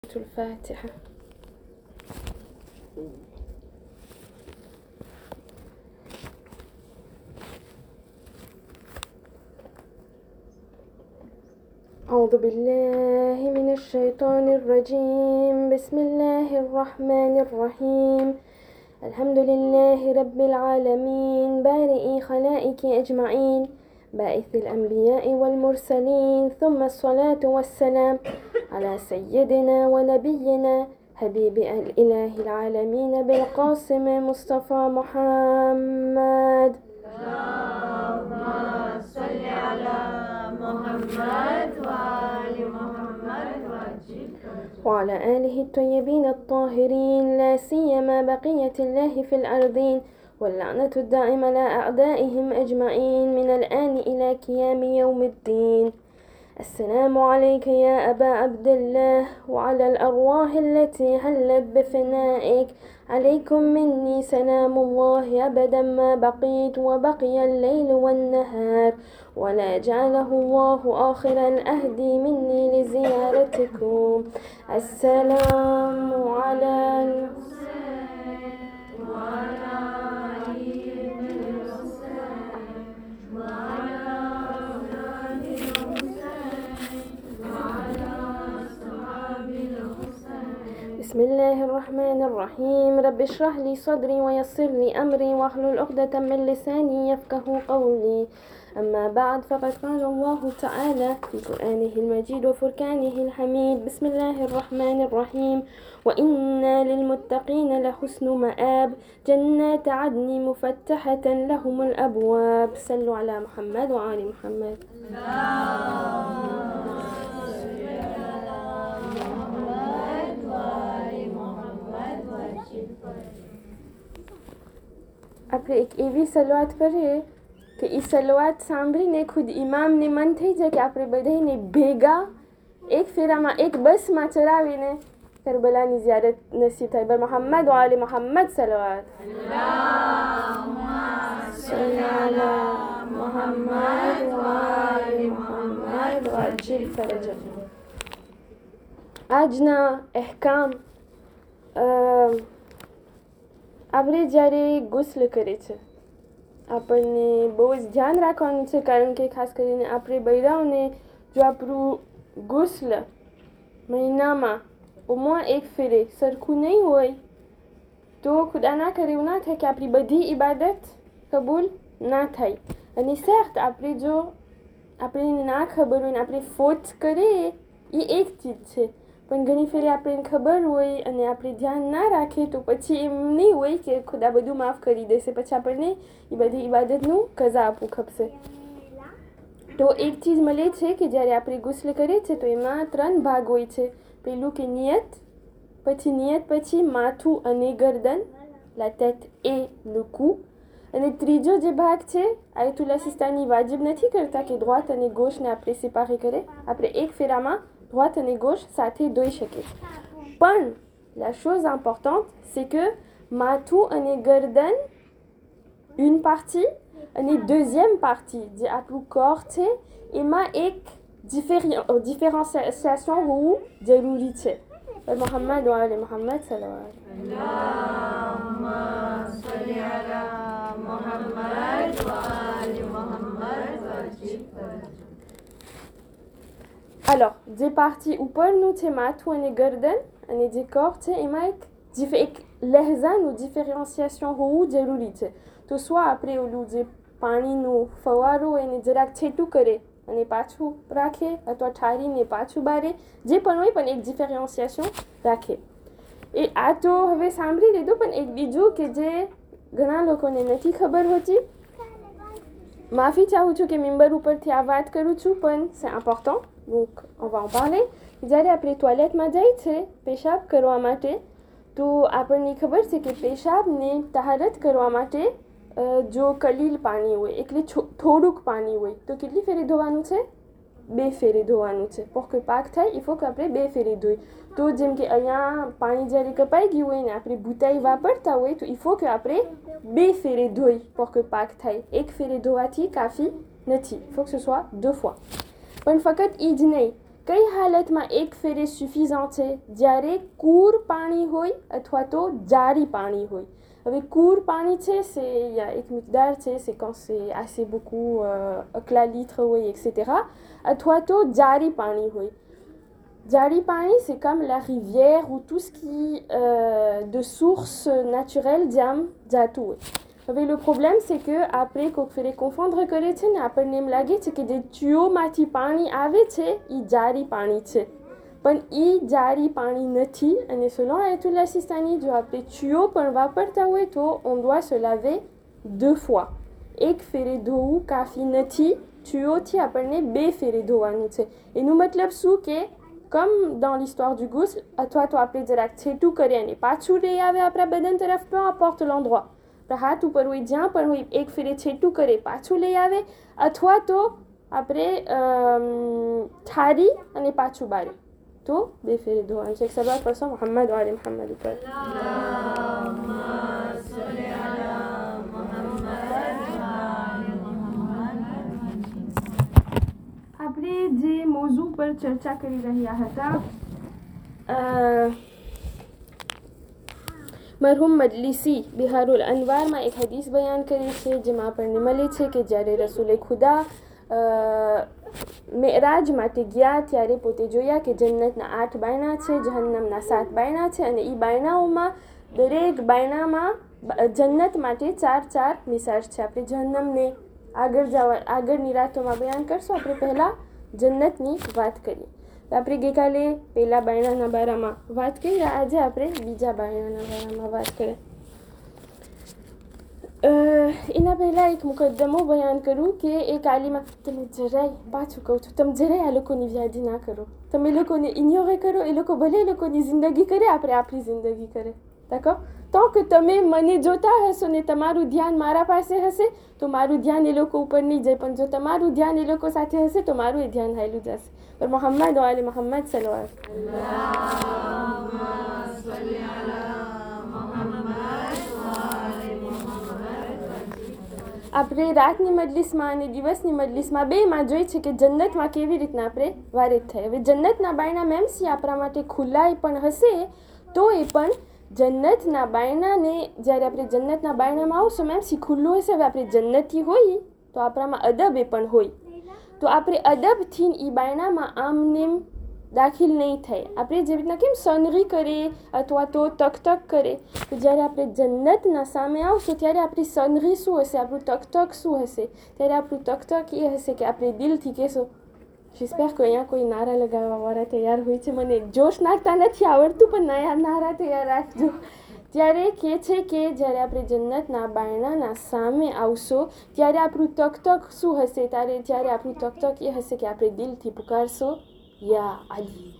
الفاتحة. أعوذ بالله من الشيطان الرجيم. بسم الله الرحمن الرحيم. الحمد لله رب العالمين بارئ خلائق أجمعين باعث الأنبياء والمرسلين، ثم الصلاة والسلام على سيدنا ونبينا حبيب الإله العالمين بالقاسم مصطفى محمد. اللهم صل على محمد وآل محمد وعلى آله الطيبين الطاهرين، لا سيما بقية الله في الأرضين، واللعنة الدائمة على أعدائهم أجمعين من الآن إلى قيام يوم الدين. السلام عليك يا أبا عبد الله، وعلى الأرواح التي هلت بفنائك. عليكم مني سلام الله أبدا ما بقيت وبقي الليل والنهار، ولا جعله الله آخر الأهد مني لزيارتكم. السلام على الحسين وعلى علي بن الحسين وعلى أولاد الحسين وعلى أصحاب الحسين. بسم الله الرحمن الرحيم. رب اشرح لي صدري ويسر لي أمري واحلل عقدة من لساني يفقه قولي. أما بعد، فقد قال الله تعالى في قرآنه المجيد وفرقانه الحميد: بسم الله الرحمن الرحيم. وإن للمتقين لحسن مآب، جنات عدن مفتحة لهم الأبواب. صلوا على محمد وآل محمد. આપણે એક એવી સલવાત કરીએ કે એ સલવાત સાંભળીને ખુદ ઇમામને મન થઈ જાય કે આપણે બધાને ભેગા એક ફેરામાં એક બસમાં ચરાવીને કરબલાની ઝિયારત નસીબ થાય. બર મોહમ્મદ વાલે મોહમ્મદ સલવાત. આજના અહેકામ આપણે જ્યારે ગુસ્લ કરે છે આપણને બહુ જ ધ્યાન રાખવાનું છે, કારણ કે ખાસ કરીને આપણે બૈરાઓને જો આપણું ગુસ્લ મહિનામાં ઓમાં એક ફેરે સરખું નહીં હોય તો ખુદા ના કરે એવું ના થાય કે આપણી બધી ઇબાદત કબૂલ ના થાય. અને સખ્ત આપણે જો આપણે ના ખબર હોય ને આપણે ફોર્સ કરીએ એ એક ચીજ છે, પણ ઘણી ફેરે આપણને ખબર હોય અને આપણે ધ્યાન ના રાખીએ તો પછી એમ નહીં હોય કે ખુદા બધું માફ કરી દેશે, પછી આપણને એ બધી ઇબાદતનું કઝા આપવું ખપશે. તો એક ચીજ મળે છે કે જ્યારે આપણે ગુસ્લ કરીએ છીએ તો એમાં 3 ભાગ હોય છે. પેલું કે નિયત પછી માથું અને ગરદન, લા tête et le cou. અને ત્રીજો જે ભાગ છે, આયતુલ્લા સિસ્તાની વાજિબ નથી કરતા કે droite અને gauche ને આપણે séparé કરે. આપણે એક ફેરામાં droite અને gauche સાથે ધોઈ શકીએ. પણ la chose importante c'est que માથું અને ગરદન une partie અને deuxième partie જે આપણું corps છે એમાં એક différenciation હોવું જરૂરી છે. મોહમ્મદ વાલે મોહમ્મદ સલવાત. اللهم صل على محمد وآل محمد Alors, જે partie ઉપરનું છે માથું અને ગરદન અને જે corps છે એમાં એક લહેજાનું ડિફરન્સિએશન હોવું જરૂરી છે. તો soit આપણે ઓલું જે પાણીનું ફવારો એને જરાક છેટું કરે અને પાછું રાખે, અથવા ઠારીને પાછું બારે, જે પણ હોય પણ એક ડિફરન્સિએશન રાખે. એ આ તો હવે સાંભળી લીધું, પણ એક બીજું કે જે ઘણા લોકોને નથી ખબર હોતી. માફી ચાહું છું કે મેમ્બર ઉપરથી આ વાત કરું છું, પણ c'est important, donc on va en parler. જ્યારે આપણે ટોયલેટમાં જાય છે પેશાબ કરવા માટે, તો આપણને ખબર છે કે પેશાબને તહારત કરવા માટે જો કલીલ પાણી હોય એટલે થોડુંક પાણી હોય તો કેટલી ફેરી ધોવાનું છે? 2 ફેરી ધોવાનું છે. pour que પાક થાય il faut કે આપણે 2 ફેરી ધોઈ. તો જેમ કે અહીંયા પાણી જ્યારે કપાઈ ગયું હોય ને આપણે ભૂતાઈ વાપરતા હોય તો il faut કે આપણે 2 ફેરી ધોઈ pour que પાક થાય. એક ફેરી ધોવાથી કાફી નથી, il faut que ce soit 2 fois. પણ ફક્ત એ જ નહીં, કઈ હાલતમાં એક ફેરે suffisant છે? જ્યારે કૂર પાણી હોય અથવા તો જારી પાણી હોય. હવે કૂર પાણી છે, il y a એક મિકદાર છે, c'est quand c'est assez beaucoup, આટલા litres હોય, etc. અથવા તો જારી પાણી હોય. જારી પાણી, c'est comme la rivière ou tout ce qui de source naturelle જ્યાં જાતું હોય. હવે le problème c'est que આપણે કોઈક ફેરે confondre કરે છે ને, આપણને એમ લાગે છે કે જે tuyauમાંથી પાણી આવે છે એ જારી પાણી છે, પણ એ જારી પાણી નથી. અને selon Ayatollah Sistani, જો આપણે tuyau પણ વાપરતા હોય તો on doit se laver 2 fois. એક ફેરે ધોવું કાફી નથી, tuyauથી આપણને 2 ફેરે ધોવાનું છે. એનું મતલબ શું કે comme dans l'histoire du ghusl, અથવા તો આપણે જરાક છેટું કરી અને પાછું લઈ આવે આપણા બદન તરફ, peu importe l'endroit, હાથ ઉપર હોય જ્યાં પણ હોય એક ફેરે છેટું કરે પાછું લઈ આવે, અથવા તો આપણે ઠારી અને પાછું બારે તો 2 ફેરે ધોવાનું છે. એક સલવાત પડશો મોહમ્મદ વાલે મોહમ્મદ ઉપર. આપણે જે મોઝુ પર ચર્ચા કરી રહ્યા હતા, મરહુમ મજલિસી બિહારુલ અનવારમાં એક હદીસ બયાન કરી છે, જેમાં આપણને મળે છે કે જ્યારે રસૂલે ખુદા મેરાજ માટે ગયા ત્યારે પોતે જોયા કે જન્નતના 8 બાયણા છે, જહન્નમના 7 બાયણા છે, અને એ બાયણાઓમાં દરેક બાયણામાં જન્નત માટે 4 મિસાજ છે. આપણે જહન્નમને આગળની રાતોમાં બયાન કરશું. આપણે પહેલાં જન્નતની વાત કરીએ. આપણે ગઈકાલે પહેલા બાયણાના બારામાં વાત કરી, આજે આપણે બીજા બાયણાના બારામાં વાત કરીએ. એના પહેલાં એક મુકદ્દમો બયાન કરું કે એક આલીમા, તમે જરાય પાછું કહું છું, તમે જરાય આ લોકોની વ્યાજી ના કરો, તમે લોકોને ઇગ્નોરે કરો. એ લોકો ભલે લોકોની જિંદગી કરે, આપણે આપણી જિંદગી કરે. d'accord? તો કે તમે મને જોતા હશો ને તમારું ધ્યાન મારા પાસે હશે તો મારું ધ્યાન એ લોકો ઉપર નહીં જાય, પણ જો તમારું ધ્યાન એ લોકો સાથે હશે તો મારું એ ધ્યાન હાલ્યું જશે. પર મોહમ્મદ વાલે મોહમ્મદ સલવાત. આપણે રાતની મજલિસમાં અને દિવસની મજલિસમાં બેમાં જોઈ છે કે જન્નતમાં કેવી રીતના આપણે વારિત થાય. હવે જન્નતના બાયણા મેમસી આપણા માટે ખુલ્લાય પણ હશે તો એ પણ જન્નતના બાયણાને જ્યારે આપણે જન્નતના બાયણામાં આવશું મેમસી ખુલ્લું હશે. હવે આપણે જન્નતી હોઈએ તો આપણામાં અદબ એ પણ હોય, તો આપણે અદબથી એ બાયણામાં આમનેમ દાખલ નહીં થાય. આપણે જેવી રીતના કેમ સનરી કરીએ અથવા તો તક કરે, તો જ્યારે આપણે જન્નતના સામે આવશું ત્યારે આપણી સનરી શું હશે, આપણું તક શું હશે? ત્યારે આપણું તક એ હશે કે આપણે દિલથી કહેશો, j'espère que અહીંયા કોઈ નારા લગાવવાવાળા તૈયાર હોય છે, મને જોશ નાખતા નથી આવડતું પણ નારા તૈયાર રાખજો. ત્યારે કહે છે કે જ્યારે આપણે જન્નતના બાયણાના સામે આવશો ત્યારે આપણું તક શું હશે? ત્યારે આપણું તક એ હશે કે આપણે દિલથી પુકારશો, યા અલી,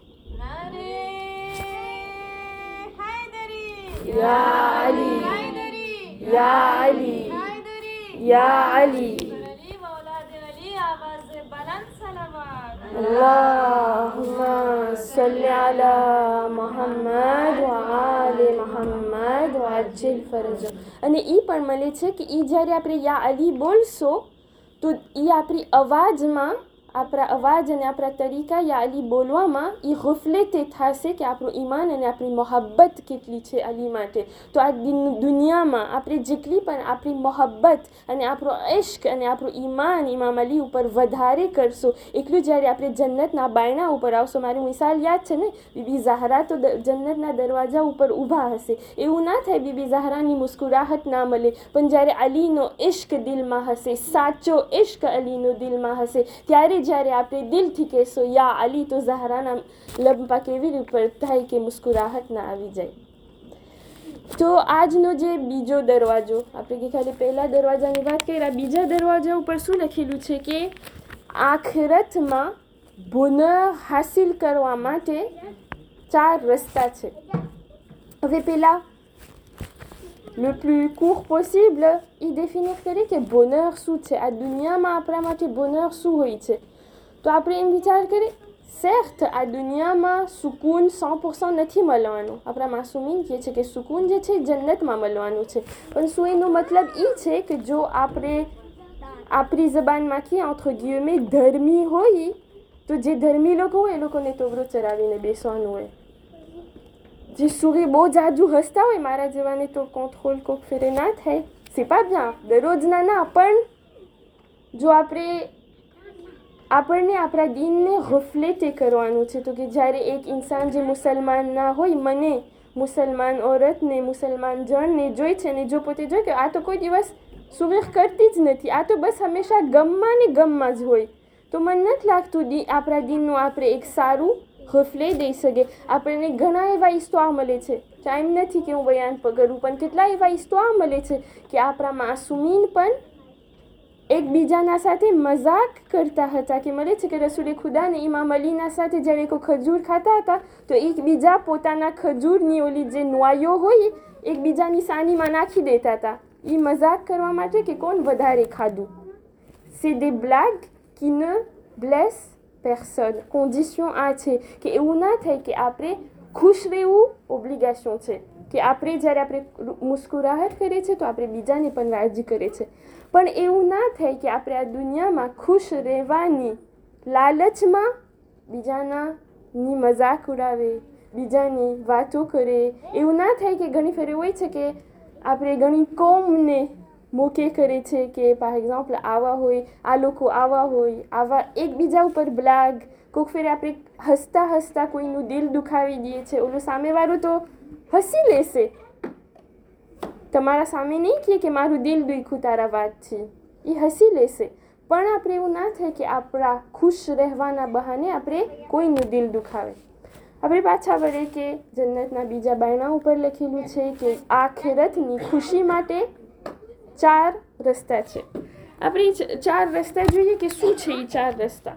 યા અલી, યા અલી, યા Ali. Allahumma salli ala Muhammad wa ali Muhammad wa ajil faraj. અને એ પણ મળે છે કે એ જ્યારે આપણે યા અલી બોલશો તો એ આપણી અવાજમાં, આપણા અવાજ અને આપણા તરીકા યા અલી બોલવામાં એ ગફલત થશે કે આપણું ઈમાન અને આપણી મોહબ્બત કેટલી છે અલી માટે. તો આ દુનિયામાં આપણે જેટલી પણ આપણી મોહબ્બત અને આપણો ઇશ્ક અને આપણું ઈમાન ઇમામ અલી ઉપર વધારે કરશો, એટલું જ્યારે આપણે જન્નતના બાયણા ઉપર આવશો. મારી મિસાલ યાદ છે ને, બીબી ઝહરા તો જન્નતના દરવાજા ઉપર ઊભા હશે. એવું ના થાય બીબી ઝહરાની મુસ્કુરાહટ ના મળે, પણ જ્યારે અલીનો ઇશ્ક દિલમાં હશે, સાચો ઇશ્ક અલીનો દિલમાં હશે, ત્યારે જ્યારે આપણે દિલથી કહેશો યા અલી, તો ઝહરાના લબ કેવી રીતે થાય કે મુસ્કુરાહટ ના આવી જાય. તો આજનો જે બીજો દરવાજો, આપણે ગઈકાલે પહેલા દરવાજાની વાત કરી, બીજા દરવાજા ઉપર શું લખેલું છે કે આખિરતમાં બોનર હાસિલ કરવા માટે 4 રસ્તા છે. હવે પહેલા le plus court possible એ définir કરીએ કે બોનર શું છે, આ દુનિયામાં આપણા માટે બોનર શું હોય છે. તો આપણે એમ વિચાર કરીએ, certes આ દુનિયામાં સુકૂન 100% નથી મળવાનું. આપણા માસુમીન કહે છે કે સુકૂન જે છે જન્નતમાં મળવાનું છે, પણ શું એનો મતલબ એ છે કે જો આપણે આપણી જબાનમાં કે entre guillemets ધર્મી હોઈએ તો જે ધર્મી લોકો હોય એ લોકોને તોબરો ચરાવીને બેસવાનું હોય. જે સુરી બહુ જાજુ હસતા હોય મારા જેવાને તો કોંથોલ કોક ફેરે ના થાય. c'est pas bien. દરરોજના ના, પણ જો આપણને આપણા દીનને રિફ્લેક્ટ કરવાનું છે. તો કે જ્યારે એક ઇન્સાન જે મુસલમાન ના હોય, મને મુસલમાન औरतને મુસલમાન જણને જોઈ છે ને જો પોતે જોઈ કે આ તો કોઈ દિવસ સુરેખ કરતી જ નથી, આ તો બસ હંમેશા ગમમાં ને ગમમાં જ હોય, તો મને નથી લાગતું આપણા દીનનું આપણે એક સારું રિફ્લેક્ટ દઈ શકે. આપણને ઘણા એવા ઇસ્તોઆ મળે છે, ટાઈમ નથી કે હું બયાન કરું, પણ કેટલા એવા ઇસ્તોઆ મળે છે કે આપણા માસૂમીન પણ એકબીજાના સાથે મજાક કરતા હતા. કે મળે છે કે રસૂલે ખુદાને ઇમામ અલીના સાથે જ્યારે કોઈ ખજૂર ખાતા હતા તો એકબીજા પોતાના ખજૂરની ઓલી જે નોયો હોય એકબીજાની સાનીમાં નાખી દેતા હતા, એ મજાક કરવા માટે કે કોણ વધારે ખાધું. c'est des blagues qui ne blessent personne. Condition આ છે કે એવું ના થાય કે આપણે ખુશ રહેવું ઓબ્લિગેશન છે, કે આપણે જ્યારે આપણે મુસ્કુરાહટ કરીએ છીએ તો આપણે બીજાને પણ રાજી કરે છે, પણ એવું ના થાય કે આપણે આ દુનિયામાં ખુશ રહેવાની લાલચમાં બીજાની મજાક ઉડાવે, બીજાની વાતો કરે. એવું ના થાય કે ઘણી ફેર હોય છે કે આપણે ઘણી કોમને મોકે કરે છે કે par exemple આવા હોય, આ લોકો આવા હોય, આવા એકબીજા ઉપર બ્લાગ. કોઈક ફેર આપણે હસતા હસતા કોઈનું દિલ દુખાવી દઈએ છે, ઓલું સામેવાળું તો હસી લેશે, તમારા સામે નહીં કહે કે મારું દિલ દુખ્યું તારા વાતથી, એ હસી લેશે. પણ આપણે એવું ના થાય કે આપણા ખુશ રહેવાના બહાને આપણે કોઈનું દિલ દુખાવે. આપણે પાછા વળે કે જન્નતના બીજા બાયણા ઉપર લખેલું છે કે આખિરતની ખુશી માટે 4 રસ્તા છે. આપણે 4 રસ્તા જોઈએ કે શું છે એ 4 રસ્તા.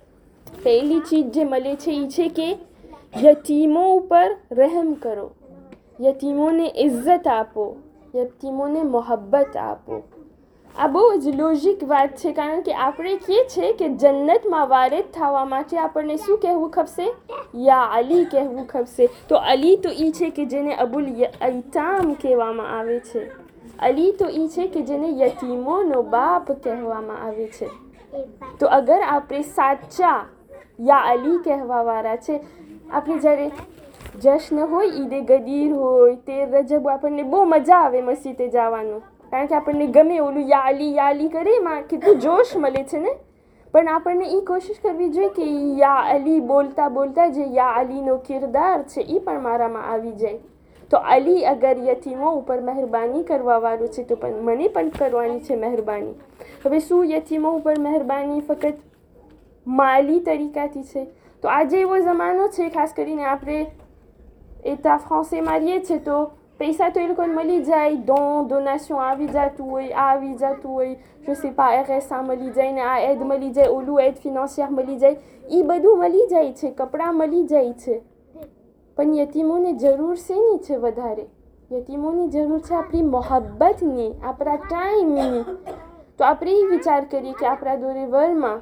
પહેલી ચીજ જે મળે છે એ છે કે યતીમો ઉપર રહેમ કરો, યતીમોને ઇજ્જત આપો, યતીમોને મોહબ્બત આપો. આ બહુ જ લોજિક વાત છે, કારણ કે આપણે કહીએ છીએ કે જન્નતમાં વારિદ થવા માટે આપણને શું કહેવું ખપશે? યા અલી કહેવું ખપશે. તો અલી તો એ છે કે જેને અબુલ ઐતામ કહેવામાં આવે છે, અલી તો એ છે કે જેને યતીમોનો બાપ કહેવામાં આવે છે. તો અગર આપણે સાચા યા અલી કહેવાવાળા છે, આપણે જ્યારે જશ્ન હોય, ઈદે ગદીર હોય, 13 રજબ, આપણને બહુ મજા આવે મસ્જિદે જવાનું, કારણ કે આપણને ગમે ઓલું યા અલી કરે, એમાં કેટલું જોશ મળે છે ને. પણ આપણને એ કોશિશ કરવી જોઈએ કે યા અલી બોલતા બોલતા જે યા અલીનો કિરદાર છે એ પણ મારામાં આવી જાય. તો અલી અગર યતીમો ઉપર મહેરબાની કરવાવાળું છે તો પણ મને પણ કરવાની છે મહેરબાની. હવે શું યતીમો ઉપર મહેરબાની ફક્ત માલી તરીકાથી છે? તો આજે એવો જમાનો છે, ખાસ કરીને આપણે એટા ફ્રાન્સે મારીએ છીએ તો પૈસા તો એ લોકોને મળી જાય, ડોનેશન આવી જતું હોય, આ આવી જતું હોય, je sais pas RSA મળી જાય ને આ એડ મળી જાય, ઓલું એડ ફિનાન્સિયર મળી જાય, એ બધું મળી જાય છે, કપડાં મળી જાય છે. પણ યતીમોને જરૂર શેની છે વધારે? યતીમોની જરૂર છે આપણી મોહબ્બતની, આપણા ટાઈમની. તો આપણે એ વિચાર કરીએ કે આપણા દોરેવરમાં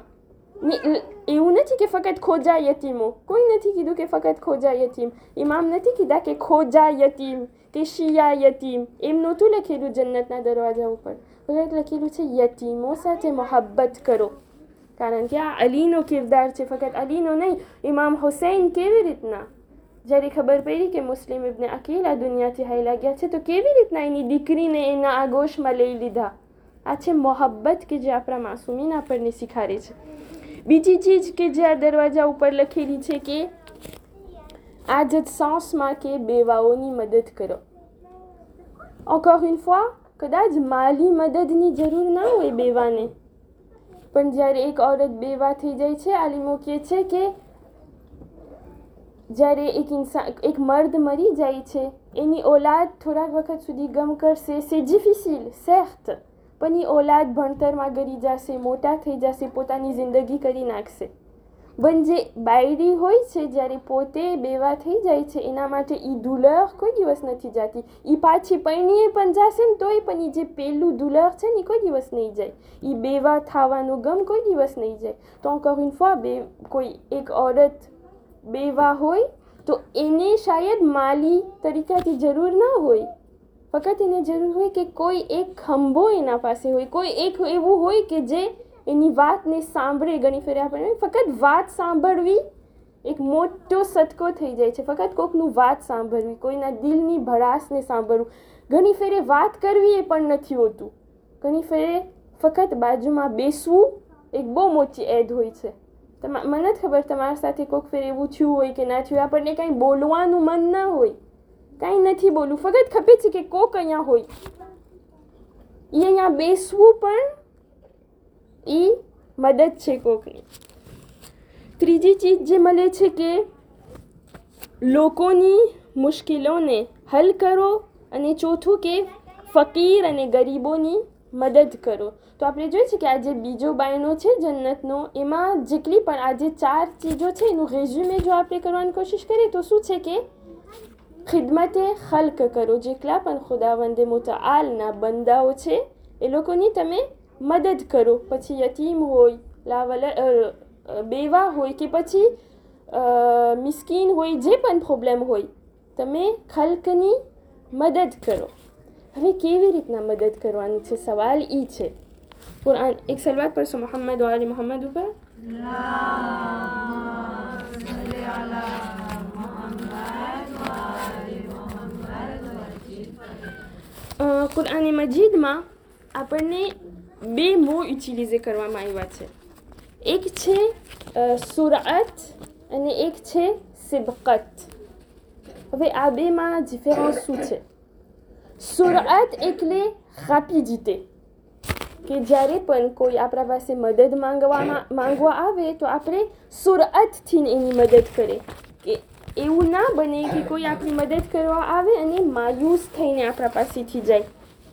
એવું નથી કે ફક્ત ખોજા યતીમો, કોઈ નથી કીધું કે ફક્ત ખોજા યતીમ, ઇમામ નથી કીધા કે ખોજા યતીમ કે શિયા યતીમ, એમ નહોતું લખેલું જન્નતના દરવાજા ઉપર. ફક્ત લખેલું છે યતીમો સાથે મોહબ્બત કરો, કારણ કે આ અલીનો કિરદાર છે, ફક્ત અલીનો નહીં. ઇમામ હુસૈન કેવી રીતના જ્યારે ખબર પડી કે મુસ્લિમ ઇબ્ન અકીલ આ દુનિયાથી હાલ્યા ગયા છે તો કેવી રીતના એની દીકરીને એના આગોશમાં લઈ લીધા. આ છે મોહબ્બત કે જે આપણા માસૂમીન આપણને શીખાડે છે. બીજી ચીજ કે જે આ દરવાજા ઉપર લખેલી છે કે આ જ સાંસમાં કે બેવાઓની મદદ કરો. encore une fois, કદાચ માલી મદદની જરૂર ના હોય બેવાને, પણ જ્યારે એક औरत બેવા થઈ જાય છે, આલિમો કહે છે કે જ્યારે એક મર્દ મરી જાય છે, એની ઓલાદ થોડાક વખત સુધી ગમ કરશે, c'est difficile certes, પણ એ ઓલાદ ભણતરમાં ગરી જશે, મોટા થઈ જશે, પોતાની જિંદગી કરી નાખશે. પણ જે બાયડી હોય છે, જ્યારે પોતે બેવા થઈ જાય છે, એના માટે એ દુલર કોઈ દિવસ નથી જતી. એ પાછી પૈણીએ પણ જશે ને તોય પણ એ જે પેલું દુલર છે ને એ કોઈ દિવસ નહીં જાય. એ બેવા થવાનું ગમ કોઈ દિવસ નહીં જાય. તો encore une fois, કોઈ એક औरत બેવા હોય તો એને શાયદ માલી તરીકાથી જરૂર ના હોય, ફક્ત એને જરૂર હોય કે કોઈ એક ખંભો એના પાસે હોય, કોઈ એક એવું હોય કે જે એની વાતને સાંભળે. ઘણી ફેરે આપણે ફક્ત વાત સાંભળવી એક મોટો સદકો થઈ જાય છે. ફક્ત કોઈકનું વાત સાંભળવી, કોઈના દિલની ભડાસને સાંભળવું. ઘણી ફેરે વાત કરવી એ પણ નથી હોતું. ઘણી ફેરે ફક્ત બાજુમાં બેસવું એક બહુ મોટી એડ હોય છે. મને નથી ખબર તમારા સાથે કોઈક ફેર એવું થયું હોય કે ના થયું. આપણને કાંઈ બોલવાનું મન ના હોય, કાંઈ નથી બોલવું, ફક્ત ખબર છે કે કોક અહીંયા હોય. એ અહીંયા બેસવું પણ એ મદદ છે કોકની. ત્રીજી ચીજ જે મળે છે કે લોકોની મુશ્કેલોને હલ કરો. અને ચોથું કે ફકીર અને ગરીબોની મદદ કરો. તો આપણે જોઈએ છે કે આ જે બીજો બાયનો છે જન્નતનો, એમાં જેટલી પણ આ જે 4 ચીજો છે એનું રેઝ્યુમે જો આપણે કરવાની કોશિશ કરીએ તો શું છે કે ખિદમતે ખલ્ક કરો. જેટલા પણ ખુદાવંદે મુતઆલના બંદાઓ છે એ લોકોની તમે મદદ કરો. પછી યતીમ હોય, બેવા હોય કે પછી મિસ્કીન હોય, જે પણ પ્રોબ્લેમ હોય, તમે ખલ્કની મદદ કરો. હવે કેવી રીતના મદદ કરવાની છે, સવાલ એ છે. કુરાન એક સલવાત પર મોહમ્મદ વાલે મોહમ્મદ ઉપર કુરાન મજીદમાં આપણને 2 મોં યુટિલાઇઝ કરવામાં આવ્યા છે. એક છે સુરઅત અને એક છે સિબકત. હવે આ બેમાં ડિફરન્સ શું છે? સુરઅત એટલે રાપિડિટી, કે જ્યારે પણ કોઈ આપણા પાસે મદદ માંગવા આવે તો આપણે સુરઅતથી એની મદદ કરે. કે એવું ના બને કે કોઈ આપણી મદદ કરવા આવે અને માયુસ થઈને આપણા પાસેથી જાય.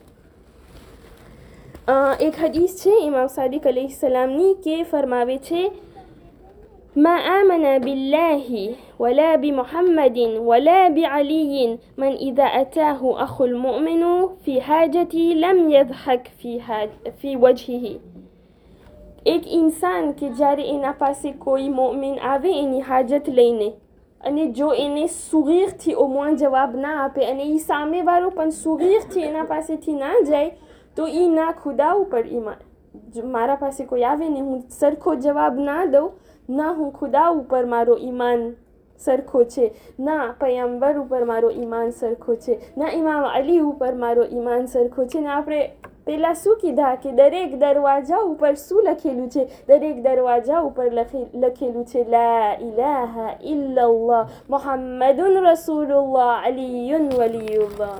એક હદીસ છે ઇમામ સાદિક अलैहिस्सलामની કે ફરમાવે છે ما آمن بالله ولا بمحمد ولا بعلي من إذا أتاه أخو المؤمن في حاجتي لم يضحك في وجهه. એક ઇન્સાન કે જ્યારે એના પાસે કોઈ મોમિન આવે એની હાજત લઈને અને જો એને સુગીરથી ઓમોન જવાબ ના આપે અને એ સામેવાળો પણ સુગીરથી એના પાસેથી ના જાય તો એ ના ખુદા ઉપર ઈમાન, મારા પાસે કોઈ આવે ને હું સરખો જવાબ ના દઉં, ના હું ખુદા ઉપર મારો ઈમાન સરખો છે, ના પયંબર ઉપર મારો ઈમાન સરખો છે, ના ઇમામ અલી ઉપર મારો ઈમાન સરખો છે. ને આપણે પહેલાં શું કીધા કે દરેક દરવાજા ઉપર શું લખેલું છે? દરેક દરવાજા ઉપર લખેલું છે લા ઇલાહા ઇલ્લલ્લાહ મુહમ્મદુન રસૂલુલ્લાહ અલીયુન વલીયુલ્લાહ.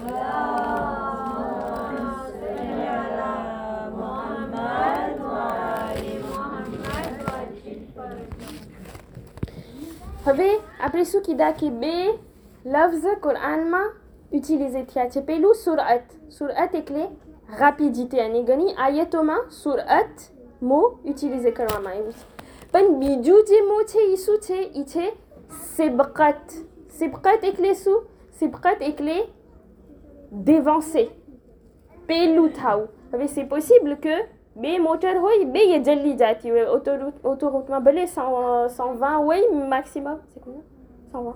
હવે આપણે શું કીધા કે 2 લફ્ઝ કુરાનમાં યુટિલાઇઝ થયા છે. પહેલું સુરઅત. સુરઅત એટલે રાપિડિટી અને ઘણી આયતોમાં સુરઅત મો યુટિલાઇઝ કરવામાં આવ્યું છે. પણ બીજું જે મો છે એ શું છે? એ છે સિબકત. સિબકત એટલે શું? સિબકત એટલે દેવાન્સે, પહેલું થવું. હવે c'est possible que 2 મોટર હોય, 2 એ જલ્દી જતી હોય. ઓટોરૂટમાં ભલે 120 હોય maximum. C'est combien? 120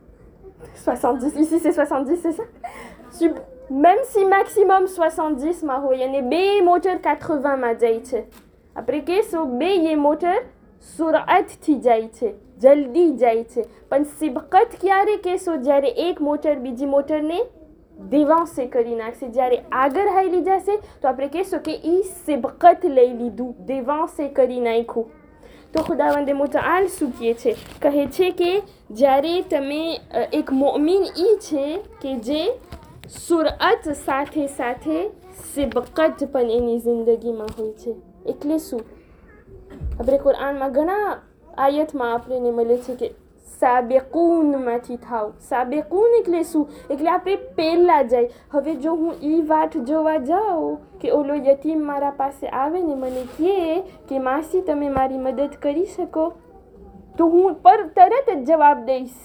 70. Ici c'est 70, c'est ça? Même si maximum 70 માં હોય અને 2 મોટર 80 માં જાય છે, આપણે કહેશું 2 એ મોટર સુરઅતથી જાય છે, જલ્દી જાય છે. પણ સિબકત ક્યારે કહેશો? જ્યારે એક મોટર બીજી મોટરને દેવાંસે કરી નાખશે. જ્યારે આગળ હાલી જશે તો આપણે કહેશું કે એ સિબકત લઈ લીધું, દેવાંસે કરી નાખ્યું. તો ખુદાવંદ મુતઆલ શું કહે છે? કહે છે કે જ્યારે તમે એક મોમિન એ છે કે જે સુરઅત સાથે સાથે સિબકત પણ એની જિંદગીમાં હોય છે. એટલે શું? આપણે કુરાનમાં ઘણા આયતમાં આપણને મળે છે કે સાબિકૂનમાંથી થાવ. સાબિકૂન એટલે શું? એટલે આપણે પહેલાં જાય. હવે જો હું એ વાત જોવા જાઉં કે ઓલો યતીમ મારા પાસે આવે ને મને કહે કે માસી તમે મારી મદદ કરી શકો, તો હું તરત જ જવાબ દઈશ,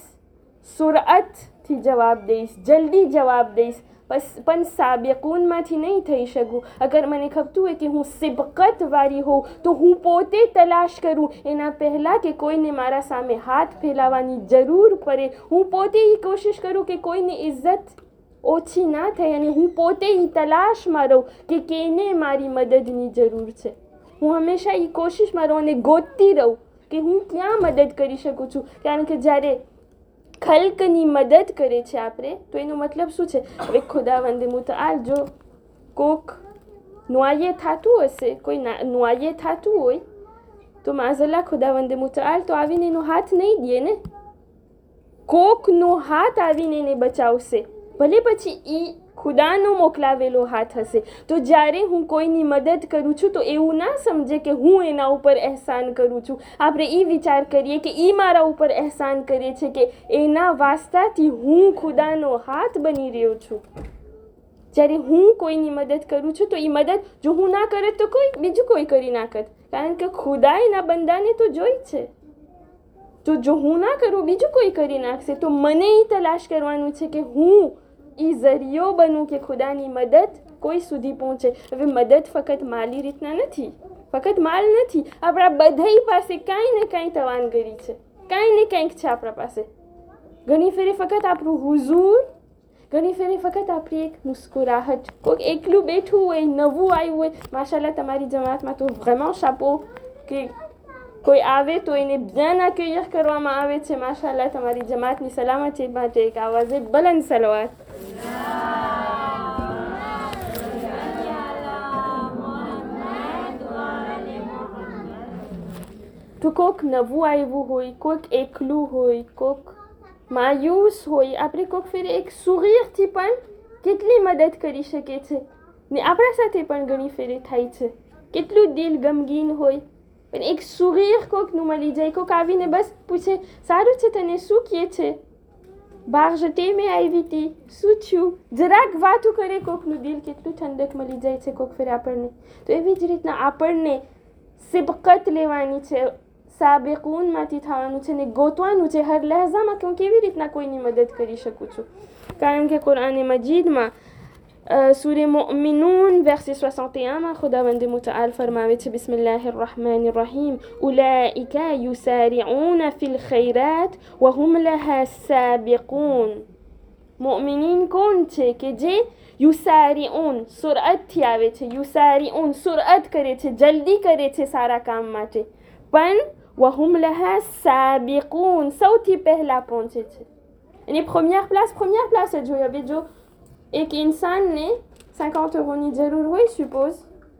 સુરઅતથી જવાબ દઈશ, જલ્દી જવાબ દઈશ. પણ સાબિકૂનમાંથી નહીં થઈ શકું. અગર મને ખબતું હોય કે હું સિબકતવાળી હોઉં તો હું પોતે તલાશ કરું એના પહેલાં કે કોઈને મારા સામે હાથ ફેલાવવાની જરૂર પડે. હું પોતે એ કોશિશ કરું કે કોઈની ઇજ્જત ઓછી ના થાય અને હું પોતે એ તલાશમાં રહું કે કેને મારી મદદની જરૂર છે. હું હંમેશા એ કોશિશમાં રહું અને ગોતતી રહું કે હું ક્યાં મદદ કરી શકું છું. કારણ કે જ્યારે ખલ્કની મદદ કરે છે આપણે તો એનો મતલબ શું છે? હવે ખુદાવંદ મુતઆલ જો કોક નોયે થતું હશે, કોઈ નોયે થતું હોય તો માઝલ્લા ખુદાવંદ મુતઆલ તો આવીને એનો હાથ નહીં દે ને, કોકનો હાથ આવીને એને બચાવશે, ભલે પછી એ ખુદાનો મોકલાવેલો હાથ હશે. તો જ્યારે હું કોઈની મદદ કરું છું તો એવું ના સમજે કે હું એના ઉપર અહેસાન કરું છું. આપણે એ વિચાર કરીએ કે એ મારા ઉપર અહેસાન કરે છે, કે એના વાસ્તાથી હું ખુદાનો હાથ બની રહ્યો છું. જ્યારે હું કોઈની મદદ કરું છું તો એ મદદ જો હું ના કરત તો બીજું કોઈ કરી નાખત, કારણ કે ખુદા એના બંદાને તો જોઈ છે. તો જો હું ના કરું બીજું કોઈ કરી નાખશે. તો મને એ તલાશ કરવાનું છે કે હું એ ઝરિયો બનું કે ખુદાની મદદ કોઈ સુધી પહોંચે. હવે મદદ ફક્ત માલી રીતના નથી, ફક્ત માલ નથી. આપણા બધાઈ પાસે કાંઈ ને કાંઈ તવાનગરી છે, કાંઈ ને કાંઈક છે આપણા પાસે. ઘણી ફેરે ફક્ત આપણું હુઝુર, ઘણી ફેરે ફક્ત આપણી એક મુસ્કુરાહટ. કોઈક એકલું બેઠું હોય, નવું આવ્યું હોય, માશાલ્લાહ તમારી જમાતમાં તો vraiment શાપો કે કોઈ આવે તો એને bien accueillir કરવામાં આવે છે. માશાલ્લાહ તમારી જમાતની સલામતી માટે એક આવાજે બલંદ સલવાત. તો કોઈક નવું આવ્યું હોય, કોઈક એકલું હોય, કોઈક માયુસ હોય, આપણે કોઈક ફેરે એક સુગીરથી પણ કેટલી મદદ કરી શકે છે. ને આપણા સાથે પણ ઘણી ફેરે થાય છે. કેટલું દિલ ગમગીન હોય પણ એક સુગીર કોઈકનું મળી જાય, કોઈક આવીને બસ પૂછે સારું છે તને, શું કહે છે, બહાર જટે મેં આવી હતી, શું થયું, જરાક વાતું કરે, કોઈકનું દિલ કેટલું ઠંડક મળી જાય છે કોઈક ફેરે આપણને. તો એવી જ રીતના આપણને સિબકત લેવાની છે, સાબિકૂનમાંથી થવાનું છે ને ગોતવાનું છે હર લહેજામાં કે હું કેવી રીતના કોઈની મદદ કરી શકું છું. કારણ કે કુરાન મજીદમાં સૂરે મુઅમિનૂન verset 61 માં ખુદાવંદ મુતઆલ ફરમાવે છે બિસ્મિલ્લાહિર રહમાનિર રહીમ ઉલાઇકા યુસારિઉન ફિલ ખૈરાત વહુમ લહા સાબિકૂન. મુઅમિનીન કોણ છે? કે જે યુસારિઉન સુરઅતથી આવે છે, યુસારિઉન સુરઅત કરે છે, જલ્દી કરે છે સારા કામ માટે, પણ વહુમ લહા સાબિકૂન સૌથી પહેલા પહોંચે છે. એની première place જ હોય. હવે જો એક ઇન્સાનને 50 euros જરૂર હોય suppose,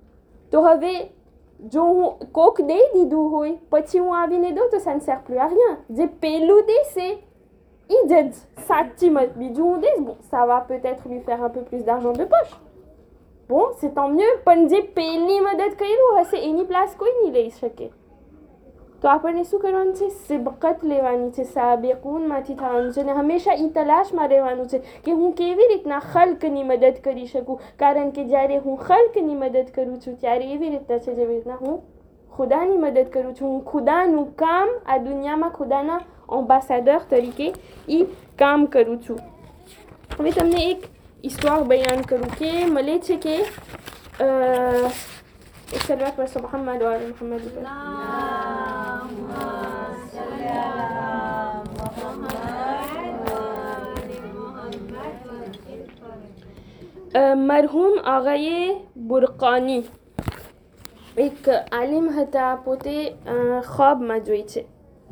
તો હવે જો હું કોક દઈ દીધું હોય પછી હું આવીને દઉં તો ça ne sert plus à rien. જે પહેલું દેશે એ જ સાચી મત, બીજું હું દઈશ, bon ça va peut-être lui faire un peu plus d'argent de poche, bon c'est tant mieux, પણ જે પહેલી મદદ કર્યું હશે એની પ્લાસ કોઈ નહીં લઈ શકે. તો આપણને શું કરવાનું છે? સિબકત લેવાની છે, સાબિકૂનમાંથી થવાનું છે, અને હંમેશા એ તલાશમાં રહેવાનું છે કે હું કેવી રીતના ખલ્કની મદદ કરી શકું. કારણ કે જ્યારે હું ખલ્કની મદદ કરું છું ત્યારે એવી રીતના છે જેવી રીતના હું ખુદાની મદદ કરું છું. હું ખુદાનું કામ આ દુનિયામાં ખુદાના એમ્બેસેડર તરીકે એ કામ કરું છું. હવે તમને એક હિસ્ટોર બયાન કરું કે મળે છે કે એક સલવાત પર મુહમ્મદ और मुहम्मद મરહૂમ આગાએ બુરકાની એક આલિમ હતા, પોતે ખ્વાબમાં જોઈ છે,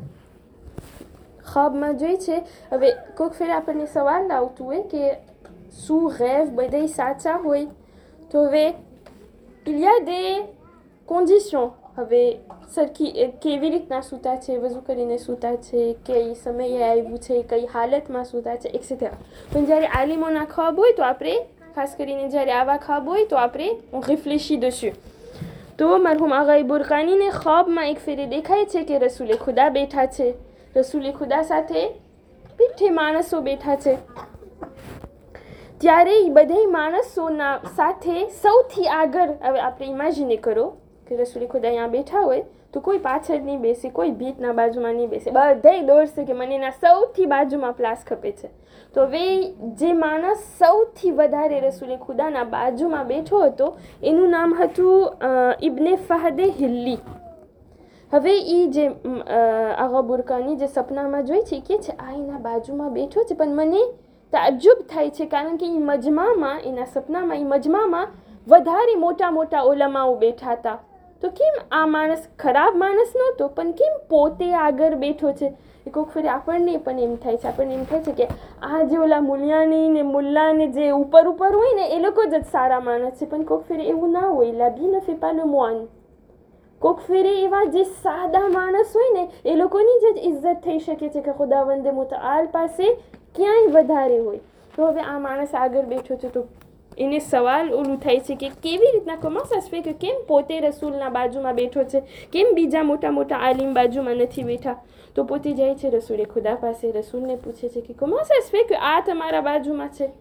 હવે કોઈક ફેર આપણને સવાલ આવતું હોય કે શું ગૈબ બધા સાચા હોય? તો હવે il y a des conditions. હવે સરખી કેવી રીતના સૂતા છે, વઝુ કરીને સૂતા છે, કઈ સમયે આવ્યું છે, કઈ હાલતમાં સૂતા છે, એક્સેટ્રા. પણ જ્યારે આલિમોના ખ્વાબ હોય તો આપણે ખાસ કરીને જ્યારે આવા ખ્વાબ હોય તો આપણે on réfléchit dessus. તો મરહૂમ આગાએ બુરકાનીને ખ્વાબમાં એક ફેરે દેખાય છે કે રસૂલે ખુદા બેઠા છે, રસૂલે ખુદા સાથે પીઠે માણસો બેઠા છે. ત્યારે એ બધા માણસોના સાથે સૌથી આગળ, હવે આપણે ઇમેજિન કરો કે રસૂલે ખુદા અહીંયા બેઠા હોય તો કોઈ પાછળ નહીં બેસે, કોઈ ભીતના બાજુમાં નહીં બેસે, બધાય દોડશે કે મને એના સૌથી બાજુમાં પ્લાસ ખપે છે. તો હવે જે માણસ સૌથી વધારે રસૂલે ખુદાના બાજુમાં બેઠો હતો એનું નામ હતું ઇબ્ને ફહદે હિલ્લી. હવે એ જે આગા બુરકાની જે સપનામાં જોઈ છે કે છે આ એના બાજુમાં બેઠો છે, પણ મને તાજ્જુબ થાય છે કારણ કે એ મજમામાં, એના સપનામાં એ મજમામાં વધારે મોટા મોટા ઉલમાઓ બેઠા હતા, તો કેમ આ માણસ ખરાબ માણસ નહોતો, પણ કેમ પોતે આગળ બેઠો છે? એ કોઈક ફરી આપણને પણ એમ થાય છે, આપણને એમ થાય છે કે આ જે ઓલા મુલિયાની ને મુલ્લાને જે ઉપર હોય ને એ લોકો જ સારા માણસ છે, પણ કોઈક ફરી એવું ના હોય. La vie ne fait pas le moine. કોઈક ફેરે એવા જે સાદા માણસ હોય ને એ લોકોની જ ઇજ્જત થઈ શકે છે કે ખુદાવંદે મુતઆલ પાસે ક્યાંય વધારે હોય. તો હવે આ માણસ આગળ બેઠો છે તો એને સવાલ ઓલું થાય છે કે કેવી રીતના કમાસા કે કેમ પોતે રસૂલના બાજુમાં બેઠો છે, કેમ બીજા મોટા મોટા આલિમ બાજુમાં નથી બેઠા? તો પોતે જાય છે રસૂલે ખુદા પાસે, રસૂલને પૂછે છે કે કમાસા કે આ તમારા બાજુમાં છે?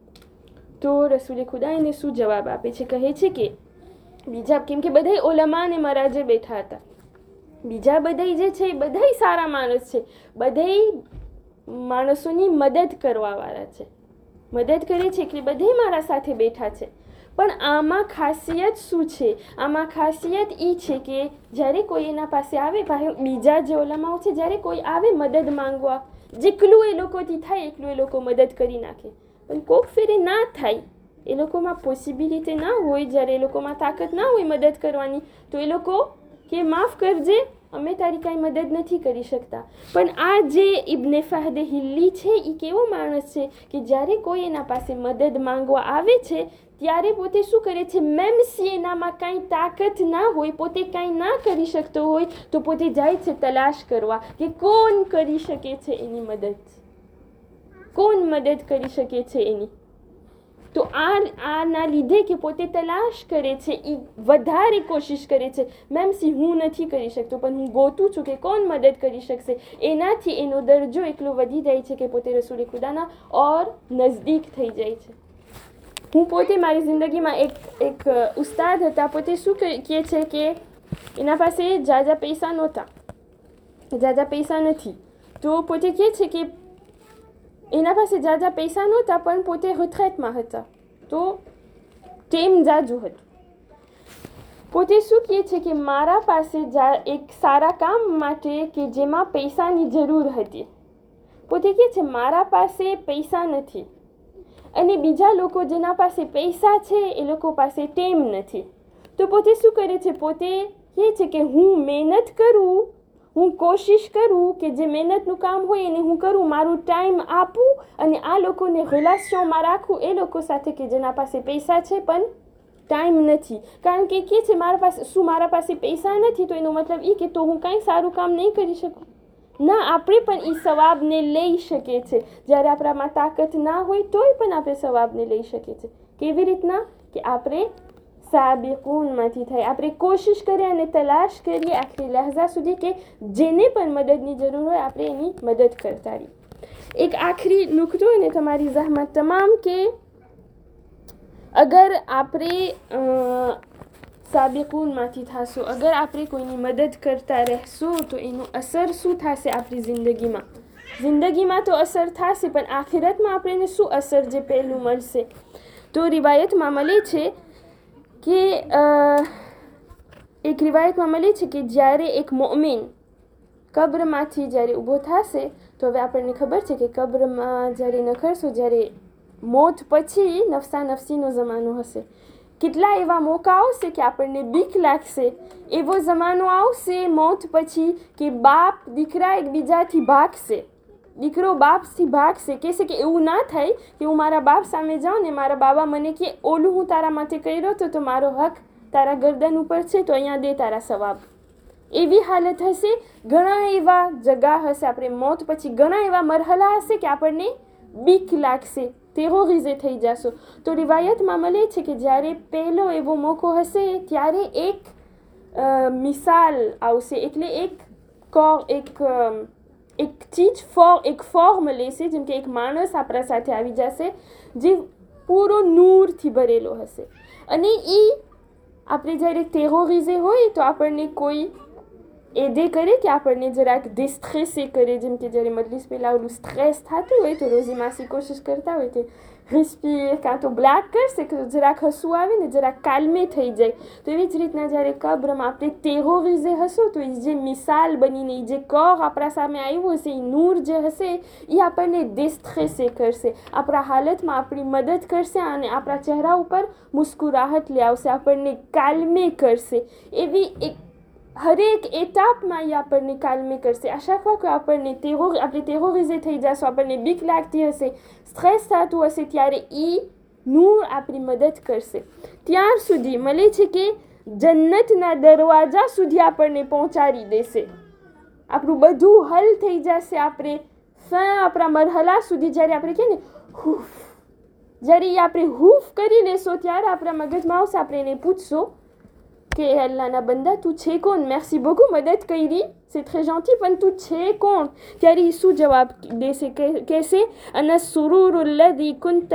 તો રસૂલે ખુદા એને શું જવાબ આપે છે? કહે છે કે બીજા, કેમ કે બધા ઓલમા ને મરાજે બેઠા હતા, બીજા બધા જે છે એ બધા સારા માણસ છે, બધા માણસોની મદદ કરવાવાળા છે, મદદ કરે છે એટલે બધા મારા સાથે બેઠા છે. પણ આમાં ખાસિયત શું છે? આમાં ખાસિયત એ છે કે જ્યારે કોઈ એના પાસે આવે, બીજા જે ઓલમાઓ છે, જ્યારે કોઈ આવે મદદ માંગવા, જેટલું એ લોકોથી થાય એટલું એ લોકો મદદ કરી નાખે. પણ કોક ફેરે ના થાય, એ લોકોમાં પોસિબિલિટી ના હોય, જ્યારે એ લોકોમાં તાકાત ના હોય મદદ કરવાની, તો એ લોકો કે માફ કરજે, અમે તારી કાંઈ મદદ નથી કરી શકતા. પણ આ જે ઇબ્ને ફહદ હિલ્લી છે એ કેવો માણસ છે કે જ્યારે કોઈ એના પાસે મદદ માંગવા આવે છે ત્યારે પોતે શું કરે છે? મેમ સી એનામાં કાંઈ તાકાત ના હોય, પોતે કાંઈ ના કરી શકતો હોય, તો પોતે જાય છે તલાશ કરવા કે કોણ કરી શકે છે એની મદદ, કોણ મદદ કરી શકે છે એની. તો આના લીધે કે પોતે તલાશ કરે છે, એ વધારે કોશિશ કરે છે, મેમ સી હું નથી કરી શકતો પણ હું ગોતું છું કે કોણ મદદ કરી શકશે, એનાથી એનો દરજ્જો એટલો વધી જાય છે કે પોતે રસૂલ ખુદાના ઓર નજદીક થઈ જાય છે. હું પોતે મારી જિંદગીમાં એક ઉસ્તાદ હતા, પોતે શું કહે છે કે એના પાસે જાજા પૈસા નહોતા, જાજા પૈસા નથી, તો પોતે કહે છે કે એના પાસે જાજા પૈસા નહોતા પણ પોતે રિટ્રેટમાં હતા, તો ટેમ જાજુ હતું. પોતે શું કહે છે કે મારા પાસે એક સારા કામ માટે કે જેમાં પૈસાની જરૂર હતી, પોતે કહે છે મારા પાસે પૈસા નથી, અને બીજા લોકો જેના પાસે પૈસા છે એ લોકો પાસે ટેમ નથી. તો પોતે શું કરે છે? પોતે કહે છે કે હું મહેનત કરું, હું કોશિશ કરું કે જે મહેનતનું કામ હોય એને હું કરું, મારું ટાઈમ આપું અને આ લોકોને રિલેશનમાં રાખું એ લોકો સાથે કે જેના પાસે પૈસા છે પણ ટાઈમ નથી. કારણ કે કહે છે મારા પાસે પૈસા નથી, તો એનો મતલબ એ કે તો હું કાંઈ સારું કામ નહીં કરી શકું ના. આપણે પણ એ સવાબને લઈ શકીએ છીએ, જ્યારે આપણામાં તાકાત ના હોય તોય પણ આપણે સવાબને લઈ શકીએ છીએ. કેવી રીતના? કે આપણે સાબિકૂનમાંથી થાય, આપણે કોશિશ કરીએ અને તલાશ કરીએ આખરી લહેજા સુધી કે જેને પણ મદદની જરૂર હોય આપણે એની મદદ કરતા રહીએ. એક આખરી નુકતો ને તમારી જહમત તમામ કે અગર આપણે સાબિકૂનમાંથી થશું, અગર આપણે કોઈની મદદ કરતા રહેશું તો એનું અસર શું થશે આપણી જિંદગીમાં? જિંદગીમાં તો અસર થશે, પણ આખિરતમાં આપણને શું અસર જે પહેલું મળશે? તો રિવાયતમાં મળે છે કે કે જ્યારે એક મોમિન કબ્રમાંથી જ્યારે ઊભો થશે, તો હવે આપણને ખબર છે કે કબ્રમાં જ્યારે નખરશું, જ્યારે મોત પછી નફસા નફસીનો જમાનો હશે. કેટલા એવા મોકા આવશે કે આપણને બીક લાગશે, એવો જમાનો આવશે મોત પછી કે બાપ દીકરા એકબીજાથી ભાગશે, દીકરો બાપથી ભાગશે, કહેશે કે એવું ના થાય કે હું મારા બાપ સામે જાઉં ને મારા બાબા મને કે ઓલું હું તારા માટે કર્યો હતો તો મારો હક તારા ગરદન ઉપર છે તો અહીંયા દે તારા સવાબ. એવી હાલત હશે. ઘણા એવા જગા હશે આપણે મોત પછી, ઘણા એવા મરહલા હશે કે આપણને બીક લાગશે, ટેરોરિઝે થઈ જશો. તો રિવાયતમાં મળે છે કે જ્યારે પહેલો એવો મોકો હશે ત્યારે એક મિસાલ આવશે, એટલે એક ફોર્મ લેશે, જેમ કે એક માણસ આપણા સાથે આવી જશે જે પૂરો નૂરથી ભરેલો હશે, અને એ આપણે જ્યારે ટેરોરિઝે હોય તો આપણને કોઈ એડે કરે કે આપણને જરાક ડિસ્ટ્રેસે કરે, જેમ કે જ્યારે મજલિસ પહેલાં ઓલું સ્ટ્રેસ થતું હોય તો રોઝી માસી કોશિશ કરતા હોય કે રિસ્પીર કાં તો બ્લેક કરશે કે જરાક હસવું આવે ને જરાક કાલમે થઈ જાય. તો એવી જ રીતના જ્યારે કબ્રમાં આપણે ટેરોરિઝે હશું તો એ જે મિસાલ બનીને એ જે કોર આપણા સામે આવ્યું હશે, એ નૂર જે હશે એ આપણને ડિસ્ટ્રેસે કરશે, આપણા હાલતમાં આપણી મદદ કરશે અને આપણા ચહેરા ઉપર મુસ્કુરાહટ લઈ આવશે, આપણને કાલમે કરશે. એવી એક હરેક એટાપમાં એ આપણને કાલમે કરશે. આ chaque fois કે આપણે ટેરોરિઝે થઈ જશું, આપણને બીક લાગતી હશે, સ્ટ્રેસ થતું હશે, ત્યારે એ નૂર આપણી મદદ કરશે. ત્યાર સુધી મળે છે કે જન્નતના દરવાજા સુધી આપણને પહોંચાડી દેશે. આપણું બધું હલ થઈ જશે. આપણે આપણા મરહલા સુધી જ્યારે આપણે કહીએ ને હૂફ, જ્યારે આપણે હૂફ કરી લેશો ત્યારે આપણા મગજમાં આવશે, આપણે એને પૂછશો કે અલ્લાહના બંદા તું છે કોણ? મેર્સી beaucoup, મદદ કરી, c'est très gentil, પણ તું છે કોણ? ત્યારે એ શું જવાબ દેશે? કહેશે અના સુરૂર الذي كنت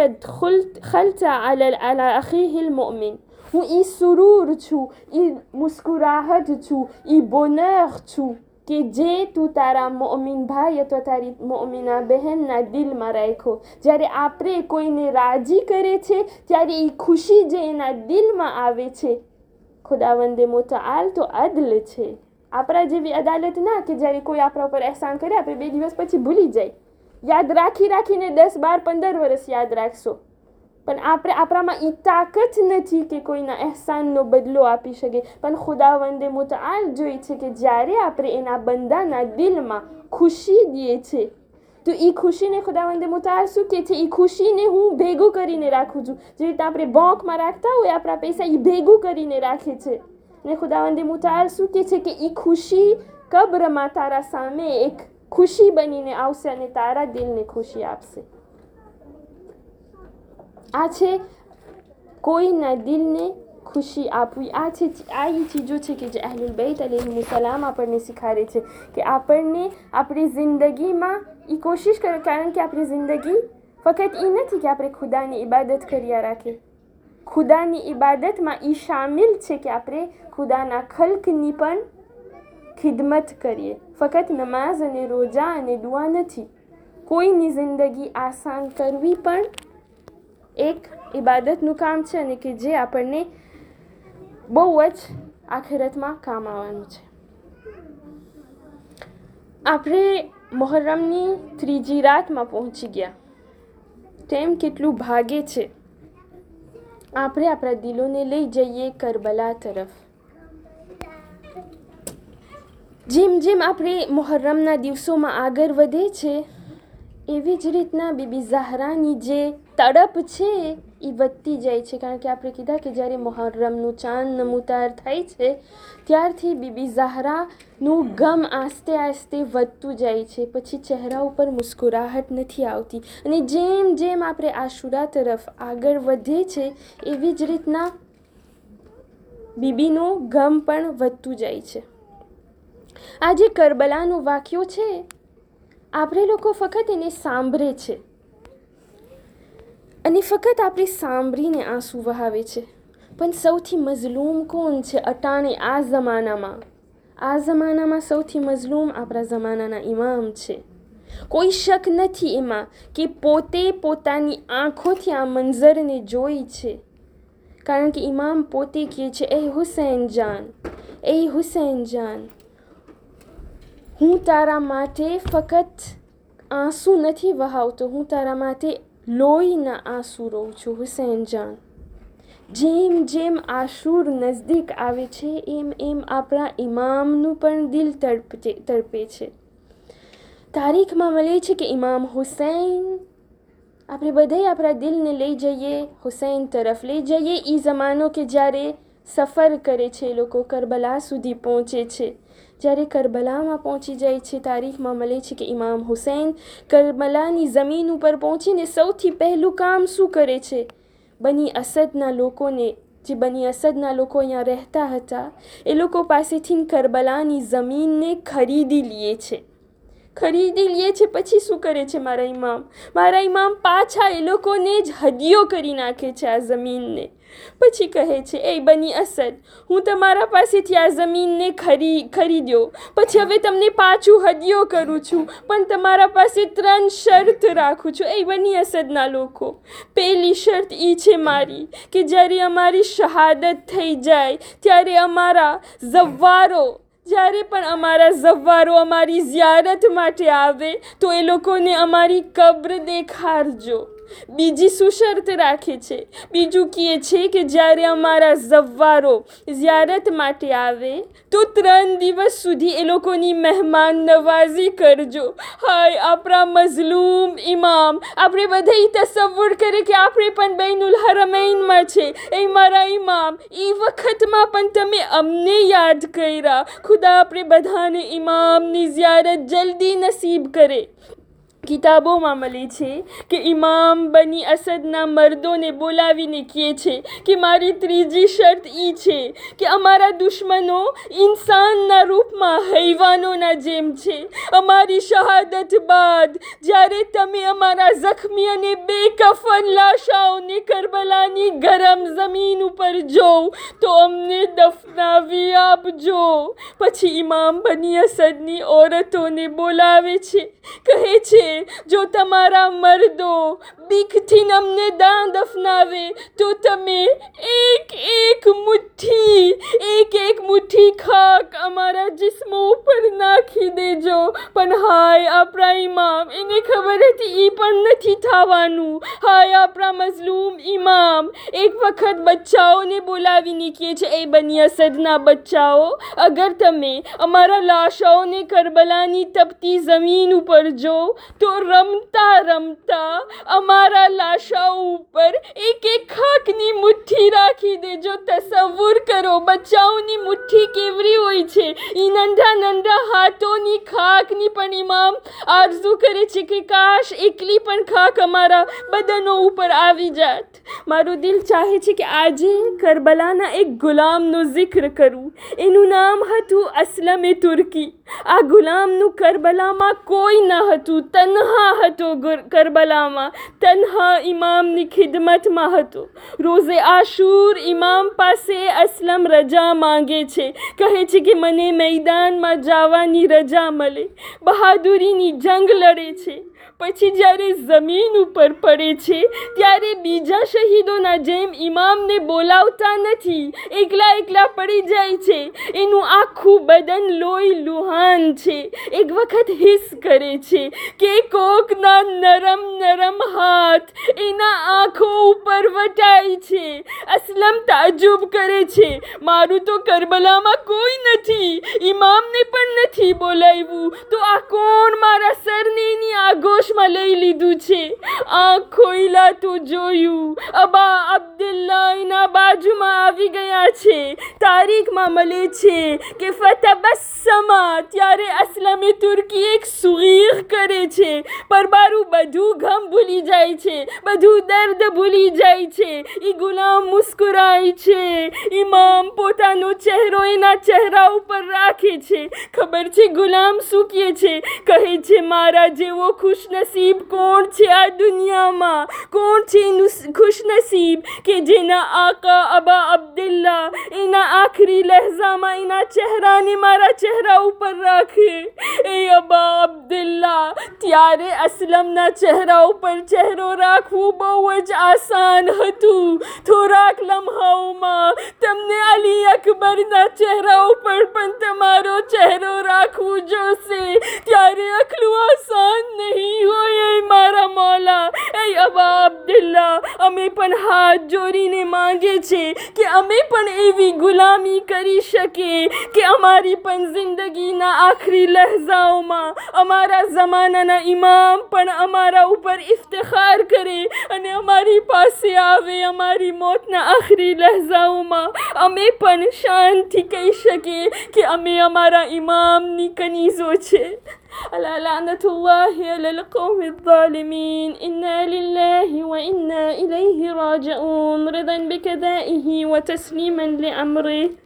دخلت على أخيه المؤمن. હું ઈ સુરૂર છું, ઈ મુસ્કુરાહટ છું, ઈ બોનર છું કે જે તું તારા મોમિન ભાઈ અથવા તારી મોમિના બહેનના દિલમાં રાખ્યો. જ્યારે આપણે કોઈને રાજી કરે છે ત્યારે એ ખુશી જે એના દિલમાં આવે છે, ખુદાવંદે મુતઆલ તો અદલ છે. આપણા જેવી અદાલત ના કે જ્યારે કોઈ આપણા ઉપર એહસાન કરે આપણે 2 દિવસ પછી ભૂલી જાય, યાદ રાખીને 10, 12, 15 વર્ષ યાદ રાખશો, પણ આપણામાં એ તાકાત નથી કે કોઈના એહસાનનો બદલો આપી શકે. પણ ખુદાવંદે મુતઆલ જોઈ છે કે જ્યારે આપણે એના બંદાના દિલમાં ખુશી દઈએ છે તો એ ખુશીને ખુદાવંદે મુતઆલ શું કહે છે? એ ખુશીને હું ભેગું કરીને રાખું છું. જેવી રીતે આપણે બેંકમાં રાખતા હોય આપણા પૈસા, એ ભેગું કરીને રાખે છે. અને ખુદાવંદે મુતઆલ શું કહે છે કે એ ખુશી કબ્રમાં તારા સામે એક ખુશી બનીને આવશે અને તારા દિલને ખુશી આપશે. આ છે કોઈના દિલને ખુશી આપવી. આ એ ચીજો છે કે જે અહલુલ બૈત અલૈહિસ્સલામ આપણને શીખવાડે છે કે આપણને આપણી જિંદગીમાં એ કોશિશ કરે, કારણ કે આપણી જિંદગી ફક્ત એ નથી કે આપણે ખુદાની ઇબાદત કર્યા રાખીએ. ખુદાની ઇબાદતમાં એ શામિલ છે કે આપણે ખુદાના ખલ્કની પણ ખિદમત કરીએ. ફક્ત નમાઝ અને રોજા અને દુઆ નથી. કોઈની જિંદગી આસાન કરવી પણ એક ઇબાદતનું કામ છે અને કે જે આપણને બહુ જ આખિરતમાં કામ આવવાનું છે. આપણે મુહર્રમની 3જી રાતમાં પહોંચી ગયા. તેમ કેટલું ભાગે છે આપણે આપણા દિલોને લઈ જઈએ કરબલા તરફ. જેમ જેમ આપણે મુહર્રમના દિવસોમાં આગળ વધે છે એવી જ રીતના બીબી ઝહરાની જે તડપ છે એ વધતી જાય છે. કારણ કે આપણે કીધા કે જ્યારે મુહર્રમનું ચાંદ નમુતાર થાય છે ત્યારથી બીબી ઝહરાનું ગમ આસ્તે આસ્તે વધતું જાય છે. પછી ચહેરા ઉપર મુસ્કુરાહટ નથી આવતી. અને જેમ જેમ આપણે આશુરા તરફ આગળ વધે છે એવી જ રીતના બીબીનું ગમ પણ વધતું જાય છે. આ જે કરબલાનો વાક્યો છે આપણે લોકો ફક્ત એને સાંભળે છે અને ફક્ત આપણે સાંભળીને આંસુ વહાવે છે. પણ સૌથી મઝલૂમ કોણ છે અટાણે આ જમાનામાં? આ જમાનામાં સૌથી મઝલૂમ આપણા જમાનાના ઇમામ છે. કોઈ શક નથી એમાં કે પોતે પોતાની આંખોથી આ મંઝરને જોઈ છે. કારણ કે ઇમામ પોતે કહે છે, એ હુસૈન જાન, એ હુસૈન જાન, હું તારા માટે ફક્ત આંસુ નથી વહાવતો, હું તારા માટે લોહીના આંસુ રોઉં છું હુસૈન જાન. જેમ જેમ આશુર નજદીક આવે છે એમ એમ આપણા ઇમામનું પણ દિલ તડપે છે. તારીખમાં મળે છે કે ઇમામ હુસૈન, આપણે બધાય આપણા દિલને લઈ જઈએ હુસૈન તરફ, લઈ જઈએ એ જમાનો કે જ્યારે સફર કરે છે લોકો, કરબલા સુધી પહોંચે છે. જ્યારે કરબલામાં પહોંચી જાય છે તારીખમાં મળે છે કે ઇમામ હુસૈન કરબલાની જમીન ઉપર પહોંચીને સૌથી પહેલું કામ શું કરે છે? બની અસદના લોકોને, જે બની અસદના લોકો અહીંયા રહેતા હતા એ લોકો પાસેથી કરબલાની જમીનને ખરીદી લે છે. ખરીદી લે છે, પછી શું કરે છે મારા ઇમામ પાછા એ લોકોને જ હદિયો કરી નાખે છે આ જમીનને. પછી કહે છે, એ બની અસદ, હું તમારા પાસેથી આ જમીનને ખરીદ્યો, પછી હવે તમને પાછું હદિયો કરું છું, પણ તમારા પાસે 3 શરત રાખું છું. એ બની અસદના લોકો, પહેલી શરત એ છે મારી કે જ્યારે અમારી શહાદત થઈ જાય ત્યારે જ્યારે પણ અમારા ઝવ્વારો અમારી ઝિયારત માટે આવે તો એ લોકોને અમારી કબ્ર દેખાડજો. બીજી શું શરત રાખે છે? બીજું કહે છે કે જ્યારે અમારા ઝવ્વારો ઝિયારત માટે આવે તો 3 દિવસ સુધી એ લોકોની મહેમાન નવાઝી કરજો. હાય આપણા મઝલૂમ ઇમામ, આપણે બધા તસવ્વુર કરે કે આપણે પણ બૈનુલ હરમૈનમાં છે. એ મારા ઇમામ, એ વખતમાં પણ તમે અમને યાદ કર્યા. ખુદા આપણે બધાને ઇમામની ઝિયારત જલ્દી નસીબ કરે. કિતાબોમાં મળે છે કે ઇમામ બની અસદના મર્દોને બોલાવીને કહે છે કે મારી ત્રીજી શરત એ છે કે અમારા દુશ્મનો ઇન્સાનના રૂપમાં હૈવાનોના જેમ છે. અમારી શહાદત બાદ જ્યારે તમે અમારા જખ્મી અને બેકફન લાશાઓને કરબલાની ગરમ જમીન ઉપર જોવ તો અમને દફનાવી આપજો. પછી ઇમામ બની અસદની ઓરતોને બોલાવે છે, કહે છે જો તમારા મર્દો બીકથી અમને દાન દફનાવે તો તમે એક મુઠ્ઠી ખાક અમારા જિસ્મો ઉપર નાખી દેજો. પણ હાય આપણા ઇમામ, એને ખબર હતી એ પણ નથી થવાનું. હાય આપણા મઝલૂમ ઇમામ એક વખત બચ્ચાઓને બોલાવીને કહે છે, એ બની અસદના બચ્ચાઓ, અગર તમે અમારા લાશાઓને કરબલાની તપતી જમીન ઉપર જો તો રમતા રમતા અમારા લાશાઓ ઉપર એક ખાકની મુઠ્ઠી રાખી દેજો. તસવ્વુર કરો બચ્ચાઓની મુઠ્ઠી કેવરી હોય છે. એ નંઢા હાથોની ખાકની પણ ઇમામ આરઝુ કરે છે કે કાશ એકલી પણ ખાક અમારા બદનો ઉપર આવી જાત. મારું દિલ ચાહે છે કે આજે કરબલાના એક ગુલામનો જિક્ર કરું. એનું નામ હતું અસલમ તુર્કી. આ ગુલામનું કરબલામાં કોઈ ન હતું, તન્હા હતો. કરબલામાં તન્હા ઇમામની ખિદમતમાં હતો. રોઝે આશુર ઇમામ પાસે અસલમ રજા માંગે છે, કહે છે કે મને મેદાનમાં જવાની રજા મળે. બહાદુરીની જંગ લડે છે. પછી જ્યારે જમીન ઉપર પડે છે ત્યારે બીજા શહીદોના જેમ ઇમામને બોલાવતા નથી, એકલા પડી જાય છે. એનું આખું બદન લોહી લુહાન છે. એક વખત હિસ કરે છે કે કોકના નરમ હાથ એના આંખો ઉપર વટાય છે. અસલમ તાજુબ કરે છે, મારું તો કરબલામાં કોઈ નથી, ઇમામને પણ નથી બોલાવ્યું, તો આ કોણ મારા સરને એની આગોશમાં લઈ લીધું છે. આંખ ખોઈલાતું જોયું, અબા અબ્દુલ્લા એના બાજુમાં આવી ગયા છે. તારીખમાં મળે છે કે ફતબસ્સમા, ત્યારે અસલમે તુર્કી એક સુગીર કરે છે. પરબારું બધું ગમ ભૂલી જાય છે, બધું દર્દ ભૂલી જાય છે. એ ગુલામ મુસ્કુરાય છે. ઇમામ પોતાનો ચહેરો એના ચહેરા ઉપર રાખે છે. ખબર છે ગુલામ શું કહે છે? કહે છે મારા જેવો ખુશનસીબ કોણ છે આ દુનિયામાં? કોણ છે એનું ખુશનસીબ કે જેના આકા અબા અબ્દુલ્લા એના આખરી લહેજામાં એના ચહેરાને મારા ચહેરા ઉપર રાખે. એ અબા અબ્દુલ્લા, ત્યારે અસલમના ચહેરા ઉપર ચહેરો રાખવું બહુ જ આસાન હતું. થોડાક લમ્હાઓમાં તમને અલી અકબરના ચહેરા ઉપર પણ તમારો ચહેરો રાખવું જોશે. ત્યારે આટલું આસાન નહીં હોય મારા મૌલા. એ અબા અબ્દુલ્લા, અમે પણ હાથ જોડીને માંગે છે કે અમે પણ એવી ગુલામી કરી શકીએ કે અમારી પણ જિંદગીના આખરી લહેજાઓમાં અમારા જમાનાના ઇમામ પણ અમારા ઉપર ઇફ્તિખાર કરે અને અમારી પાસે આવે. અમારી મોતના આખરી લહેજાઓમાં અમે પણ શાનથી કહી શકીએ કે અમે અમારા ઇમામની કનીઝો છે. ألا لعنة الله على القوم الظالمين. إنا لله وإنا إليه راجعون. رضا بكذائه وتسليما لأمره.